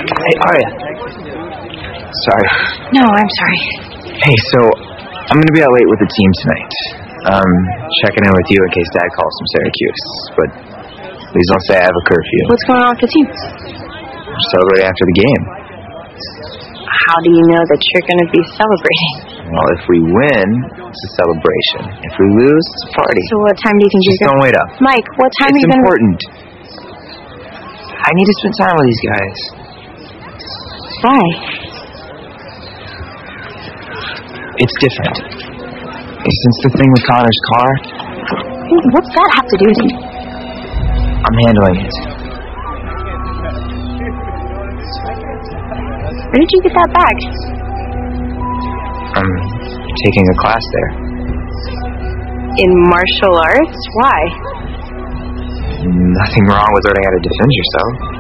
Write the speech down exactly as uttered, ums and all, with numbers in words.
Hey, Aria. Sorry. No, I'm sorry. Hey, so I'm going to be out late with the team tonight. Um, checking in with you in case Dad calls from Syracuse. But please don't say I have a curfew. What's going on with the team? We're celebrating after the game. How do you know that you're going to be celebrating? Well, if we win, it's a celebration. If we lose, it's a party. So what time do you think Just you're going to... don't wait up. Mike, what time it's are you going to... It's important. I need to spend time with these guys. Why? It's different. Since the thing with Connor's car... What's that have to do with you? I'm handling it. Where did you get that bag? I'm taking a class there. In martial arts? Why? Nothing wrong with learning how to defend yourself.